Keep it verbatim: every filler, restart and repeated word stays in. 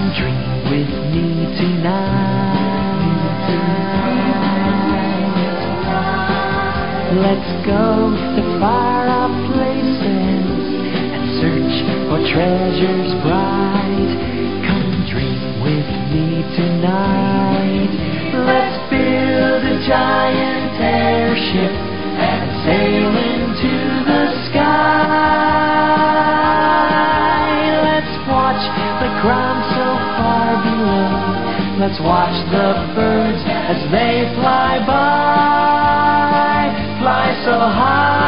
dream with me tonight. Let's go to far-off places and search for treasures bright. Come dream with me tonight. Let's build a giant airship and sail into the sky. Let's watch the ground so far below. Let's watch the birds as they fly by. Fly so high.